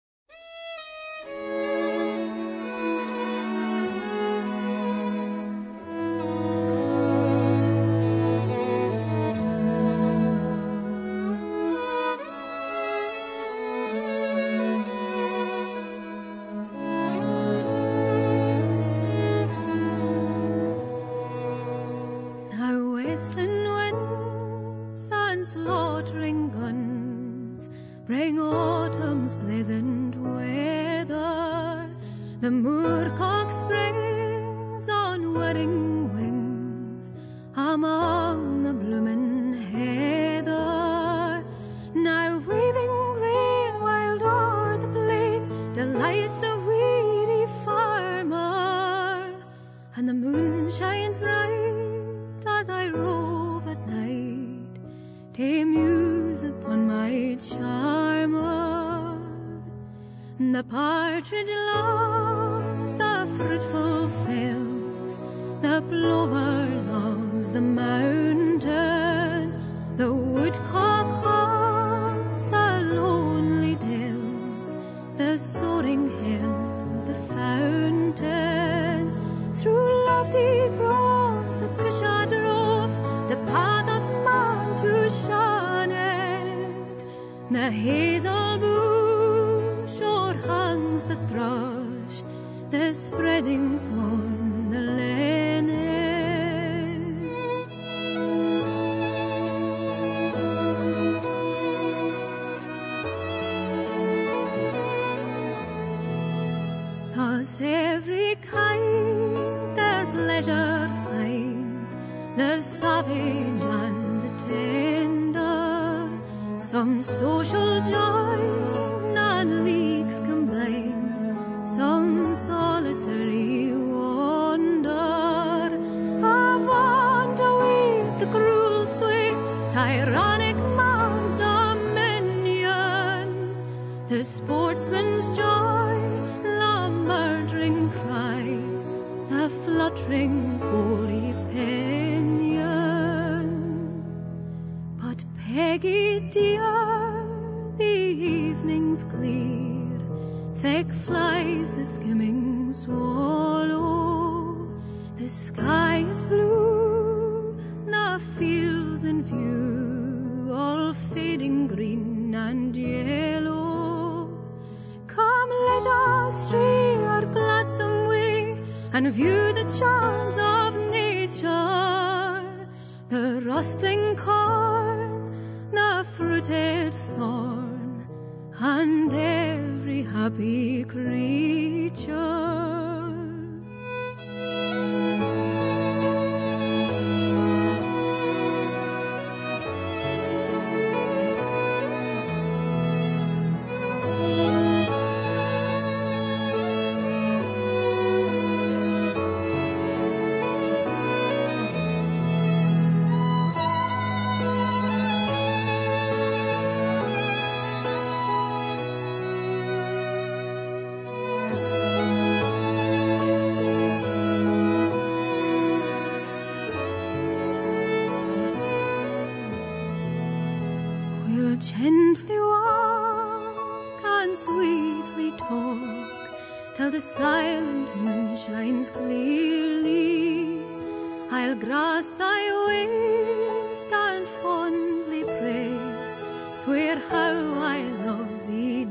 Gently walk and sweetly talk till the silent moon shines clearly. I'll grasp thy waist and fondly praise, swear how I love thee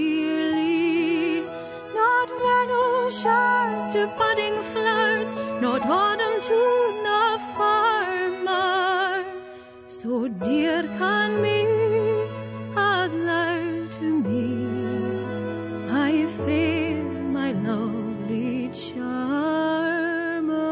dearly. Not vernal showers to budding flowers, not autumn to the fire. så dear can be as thou to me. I fear my lovely charmer.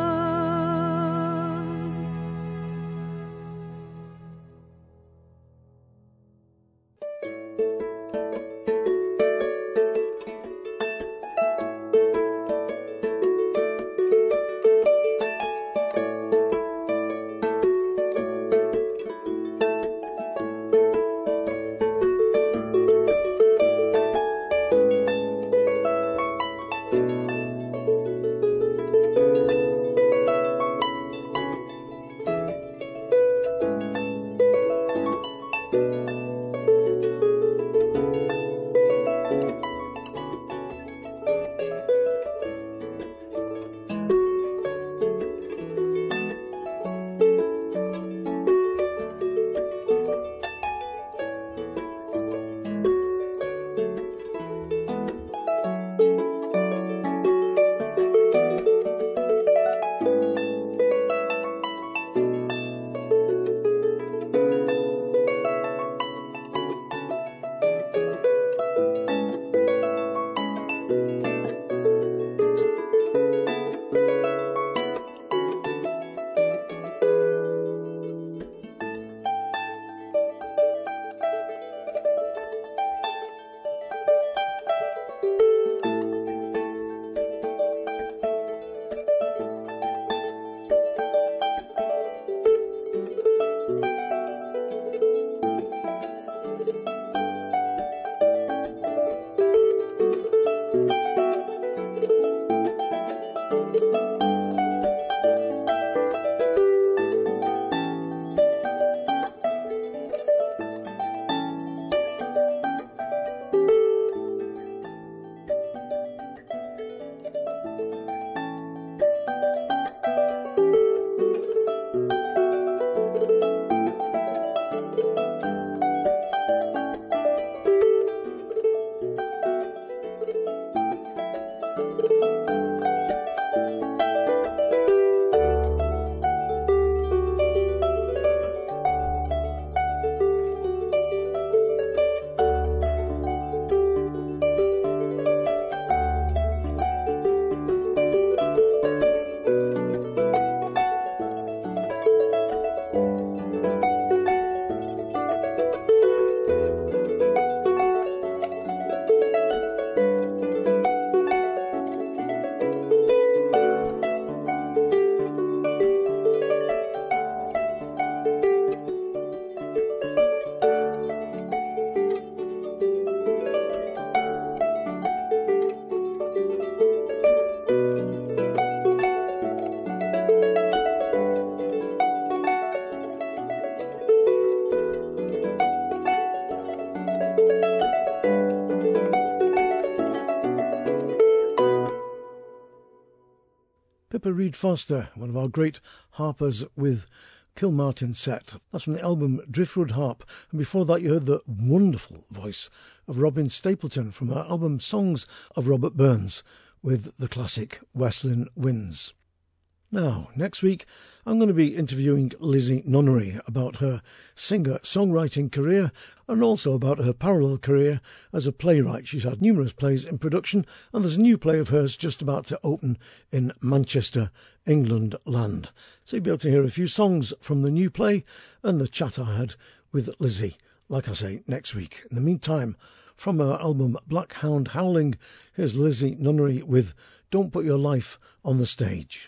Pippa Reed Foster, one of our great harpers with Kilmartin set. That's from the album Driftwood Harp. And before that you heard the wonderful voice of Robin Stapleton from our album Songs of Robert Burns with the classic Westland Winds. Now, next week, I'm going to be interviewing Lizzie Nunnery about her singer-songwriting career and also about her parallel career as a playwright. She's had numerous plays in production, and there's a new play of hers just about to open in Manchester, England land. So you'll be able to hear a few songs from the new play and the chat I had with Lizzie, like I say, next week. In the meantime, from her album Black Hound Howling, here's Lizzie Nunnery with Don't Put Your Life on the Stage.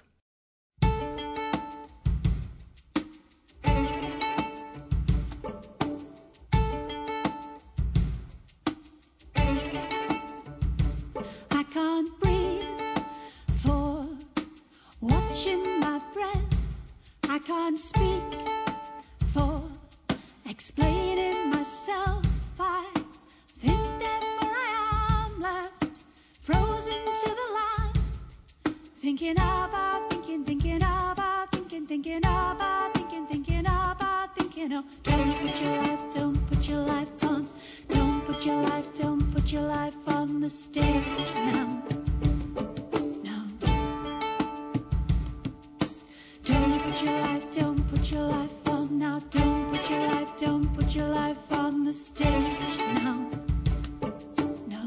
I can't speak for explaining myself. I think therefore I am left frozen to the land, thinking about, thinking about, thinking about, thinking of. Don't put your life on, don't put your life on the stage now. No, don't. put your life, don't put your life on now. Don't put your life, don't put your life on the stage now. No.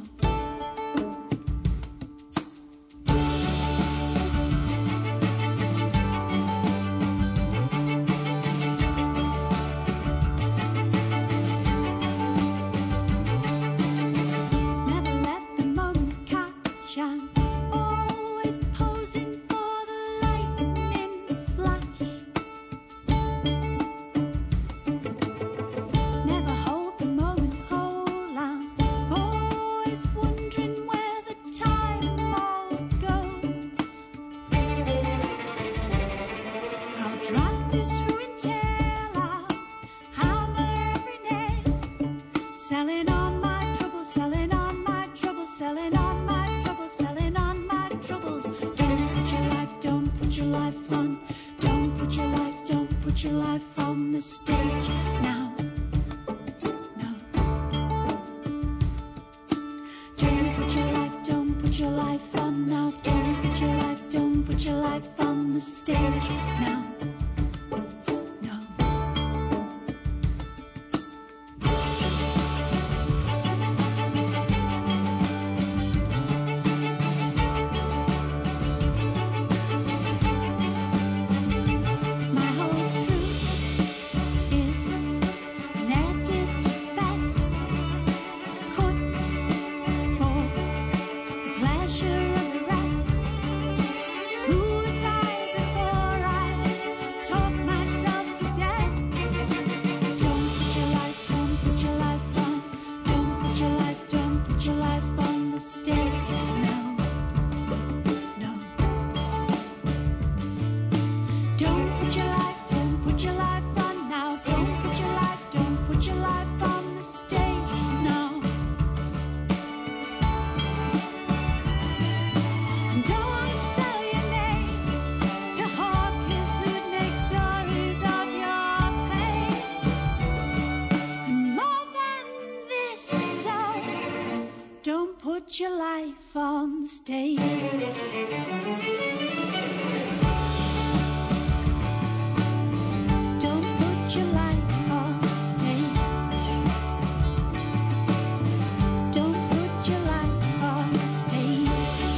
Never let the moment catch. I'm always posing for the lightning flash. Never hold the moment whole. I'm always wondering where the time all goes. I'll drive this ruined tale. I'll hammer every nail. Selling on my troubles, selling on my troubles, selling on my troubles, selling on my troubles. Don't put your life, don't put your life on. Don't put your life, don't put your life on the stage now. No. Don't put your life, don't put your life on now. Don't put your life, don't put your life on the stage now. No. My whole truth is an edited best cooked for the pleasure of the rest. Who was I before I talk myself to death? Don't put your life, don't put your life on. Don't put your life, don't put your life on the stage now. No. Don't put your life, don't put your life on now. Don't put your life, don't put your life on the stage now. And don't sell your name to hawkers who'd make stories of your pain. And more than this, so don't put your life on the stage. Don't put your life on the stage. Don't put your life on the stage.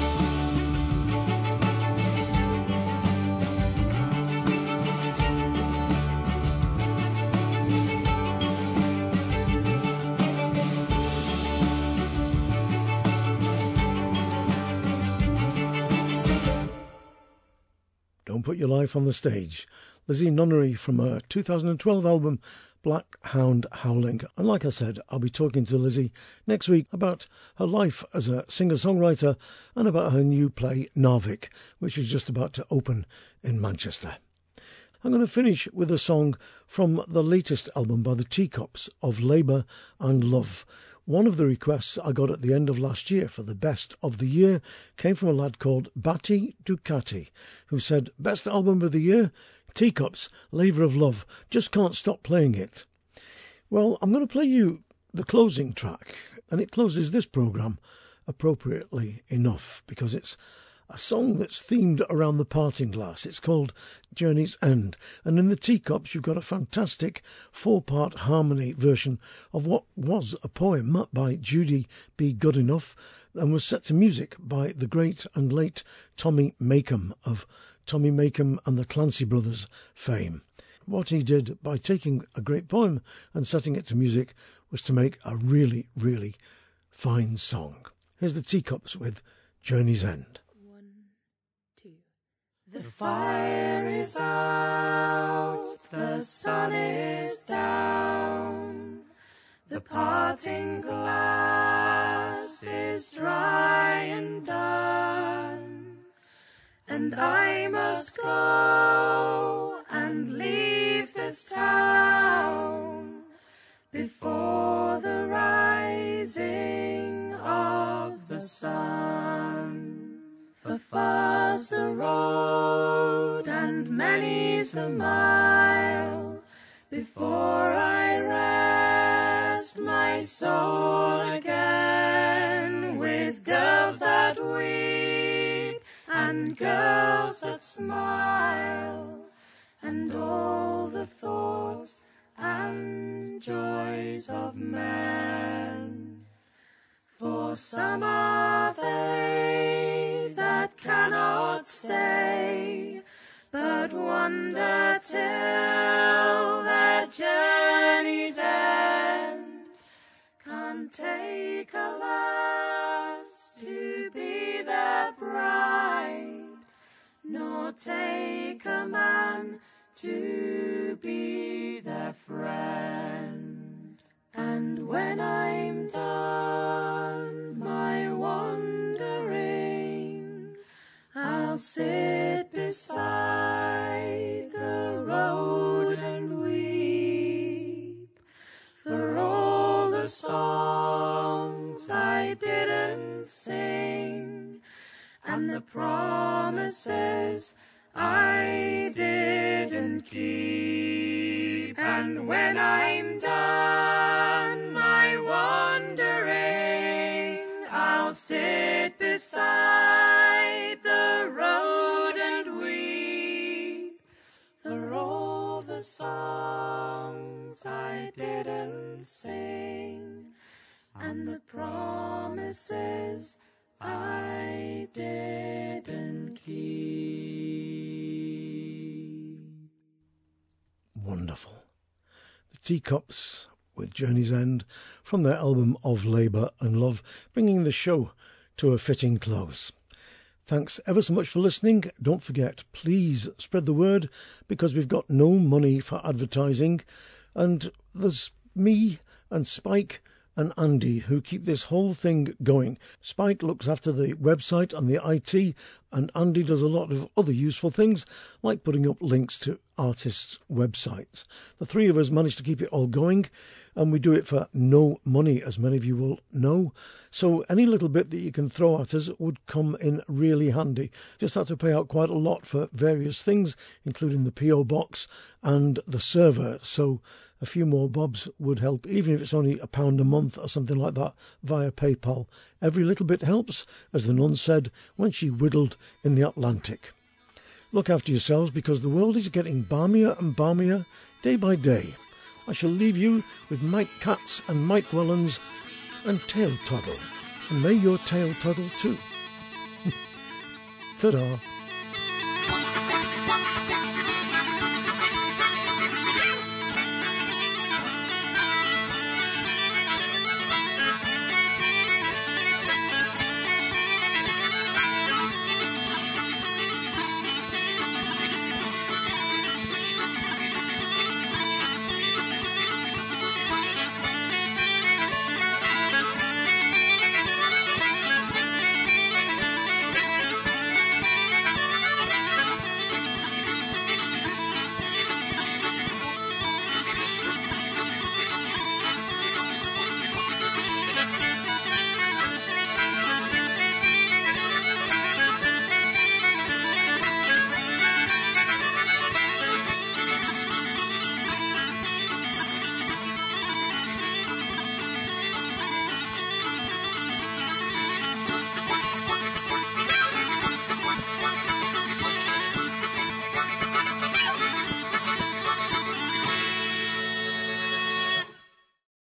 Don't Put Your Life on the Stage. Lizzie Nunnery from her 2012 album Black Hound Howling. And like I said, I'll be talking to Lizzie next week about her life as a singer-songwriter and about her new play Narvik, which is just about to open in Manchester. I'm going to finish with a song from the latest album by the Teacups of Labour and Love. One of the requests I got at the end of last year for the best of the year came from a lad called Batty Ducati, who said, best album of the year, Teacups, Labour of Love, just can't stop playing it. Well, I'm going to play you the closing track, and it closes this programme appropriately enough, because it's a song that's themed around the parting glass. It's called Journey's End, and in the Teacups you've got a fantastic 4-part harmony version of what was a poem by Judy B. Goodenough and was set to music by the great and late Tommy Makem of Tommy Makem and the Clancy Brothers fame. What he did by taking a great poem and setting it to music was to make a really, really fine song. Here's the Teacups with Journey's End. The fire is out, the sun is down, the parting glass is dry and done, and I must go and leave this town before the rising of the sun. For far's the road and many's the mile before I rest my soul again with girls that weep and girls that smile and all the thoughts and joys of men. For some are they that cannot stay, but wander till their journey's end. Can't take a lass to be their bride, nor take a man to be their friend. And when I'm done my wandering, I'll sit beside the road and weep for all the songs I didn't sing, and the promises I didn't keep. And when I'm done my wandering, I'll sit beside the road and weep for all the songs I didn't sing, and the promises I didn't keep. Wonderful. The Teacups with Journey's End from their album Of Labour and Love, bringing the show to a fitting close. Thanks ever so much for listening. Don't forget, please spread the word, because we've got no money for advertising, and there's me and Spike and Andy who keep this whole thing going. Spike looks after the website and the IT, and Andy does a lot of other useful things, like putting up links to artists' websites. The three of us manage to keep it all going, and we do it for no money, as many of you will know. So any little bit that you can throw at us would come in really handy. Just had to pay out quite a lot for various things, including the PO box and the server. So a few more bobs would help, even if it's only £1 a month or something like that via PayPal. Every little bit helps, as the nun said when she whittled in the Atlantic. Look after yourselves, because the world is getting balmier and balmier day by day. I shall leave you with Mike Katz and Mike Wellens and Tail Toddle. And may your tail toddle too. Ta-da.